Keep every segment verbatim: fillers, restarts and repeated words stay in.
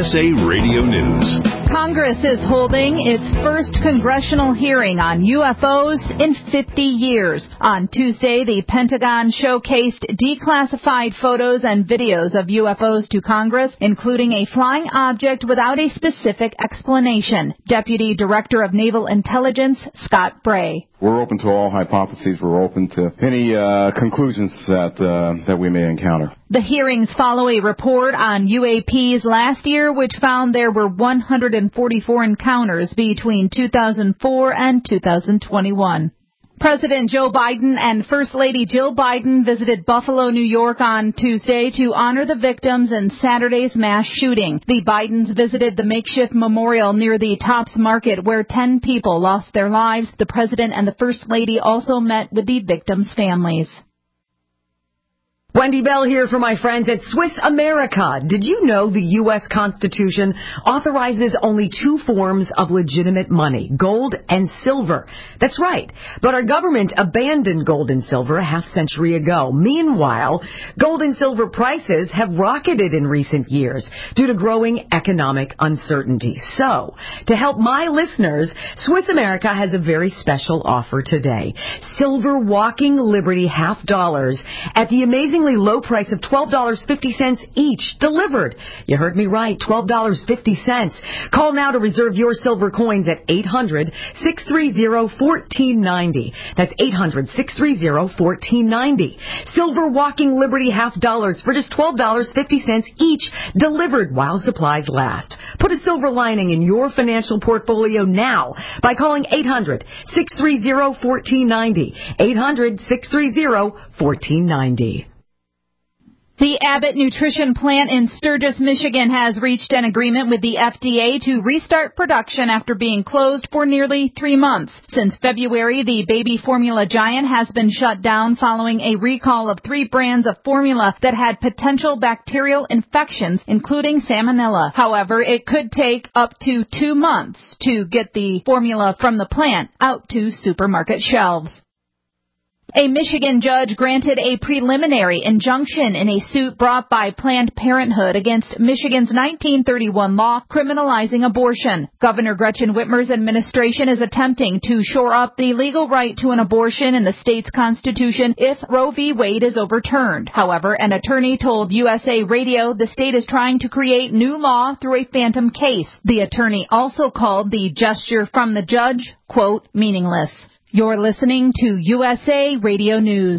S A Radio News. Congress is holding its first congressional hearing on U F Os in fifty years. On Tuesday, the Pentagon showcased declassified photos and videos of U F Os to Congress, including a flying object without a specific explanation. Deputy Director of Naval Intelligence, Scott Bray. We're open to all hypotheses. We're open to any uh, conclusions that uh, that we may encounter. The hearings follow a report on U A Ps last year, which found there were one hundred forty-four encounters between two thousand four and two thousand twenty-one. President Joe Biden and First Lady Jill Biden visited Buffalo, New York on Tuesday to honor the victims in Saturday's mass shooting. The Bidens visited the makeshift memorial near the Tops Market where ten people lost their lives. The President and the First Lady also met with the victims' families. Wendy Bell here for my friends at Swiss America. Did you know the U S Constitution authorizes only two forms of legitimate money, gold and silver? That's right. But our government abandoned gold and silver a half century ago. Meanwhile, gold and silver prices have rocketed in recent years due to growing economic uncertainty. So, to help my listeners, Swiss America has a very special offer today. Silver Walking Liberty half dollars at the amazing low price of twelve dollars and fifty cents each, delivered. You heard me right, twelve dollars and fifty cents. Call now to reserve your silver coins at eight hundred, six three zero, one four nine zero. That's eight hundred, six three zero, one four nine zero. Silver Walking Liberty half dollars for just twelve dollars and fifty cents each, delivered while supplies last. Put a silver lining in your financial portfolio now by calling eight hundred, six three zero, one four nine zero. eight hundred, six three zero, one four nine zero. The Abbott Nutrition plant in Sturgis, Michigan has reached an agreement with the F D A to restart production after being closed for nearly three months. Since February, the baby formula giant has been shut down following a recall of three brands of formula that had potential bacterial infections, including salmonella. However, it could take up to two months to get the formula from the plant out to supermarket shelves. A Michigan judge granted a preliminary injunction in a suit brought by Planned Parenthood against Michigan's nineteen thirty-one law criminalizing abortion. Governor Gretchen Whitmer's administration is attempting to shore up the legal right to an abortion in the state's constitution if Roe v. Wade is overturned. However, an attorney told U S A Radio the state is trying to create new law through a phantom case. The attorney also called the gesture from the judge, quote, meaningless. You're listening to U S A Radio News.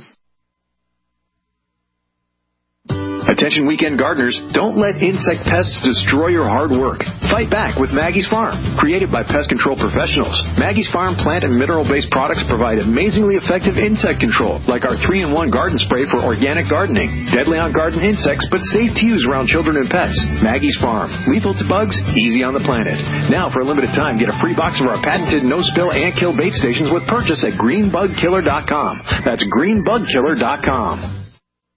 Attention weekend gardeners, don't let insect pests destroy your hard work. Fight back with Maggie's Farm. Created by pest control professionals, Maggie's Farm plant and mineral-based products provide amazingly effective insect control, like our three in one garden spray for organic gardening. Deadly on garden insects, but safe to use around children and pets. Maggie's Farm. Lethal to bugs, easy on the planet. Now, for a limited time, get a free box of our patented no-spill ant kill bait stations with purchase at green bug killer dot com. That's green bug killer dot com.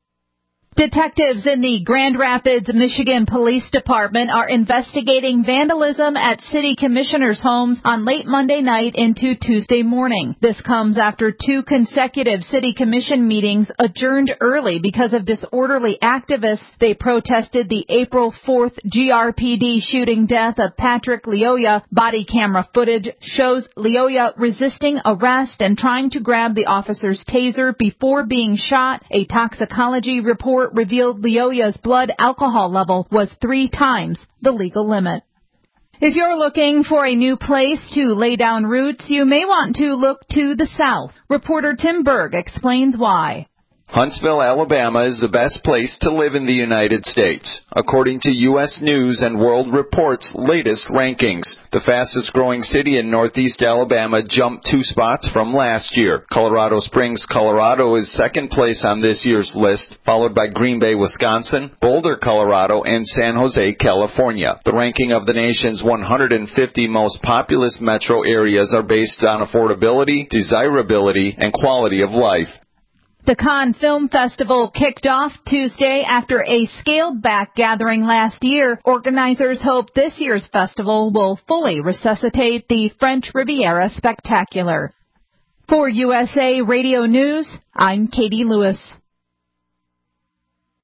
Detectives in the Grand Rapids, Michigan Police Department are investigating vandalism at city commissioners' homes on late Monday night into Tuesday morning. This comes after two consecutive city commission meetings adjourned early because of disorderly activists. They protested the April fourth G R P D shooting death of Patrick Lyoya. Body camera footage shows Lyoya resisting arrest and trying to grab the officer's taser before being shot. A toxicology report revealed Lyoya's blood alcohol level was three times the legal limit. If you're looking for a new place to lay down roots, you may want to look to the south. Reporter Tim Berg explains why. Huntsville, Alabama is the best place to live in the United States, according to U S News and World Report's latest rankings. The fastest growing city in northeast Alabama jumped two spots from last year. Colorado Springs, Colorado is second place on this year's list, followed by Green Bay, Wisconsin, Boulder, Colorado, and San Jose, California. The ranking of the nation's one hundred fifty most populous metro areas are based on affordability, desirability, and quality of life. The Cannes Film Festival kicked off Tuesday after a scaled-back gathering last year. Organizers hope this year's festival will fully resuscitate the French Riviera spectacular. For U S A Radio News, I'm Katie Lewis.